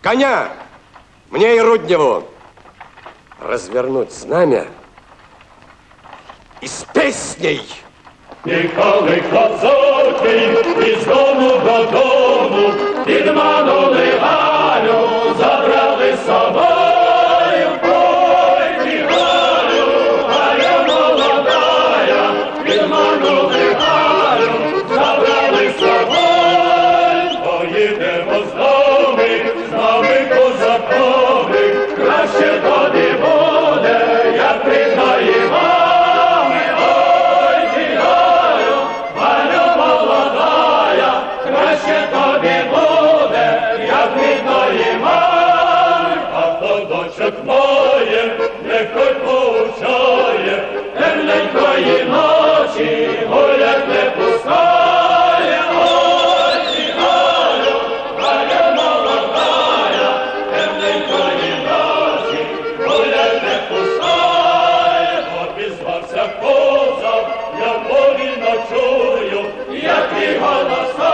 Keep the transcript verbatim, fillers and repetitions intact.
Коня! Мне и Рудневу развернуть знамя и с песней. Їхали козаки із дому до дому, підманули Галю, забрали з собою. Ой, ти Галю, Галя молодая, підманули Галю, забрали з собою. Поїдемо з нами, з нами козакови, краще тоді буде, як пригаємо. Має, нехай повчає, темненької ночі гулять не пускає. Ой, ти Галю, Галя молодая, темненької ночі гулять не пускає. Обізвався козак, я повільно чую, як і голоса.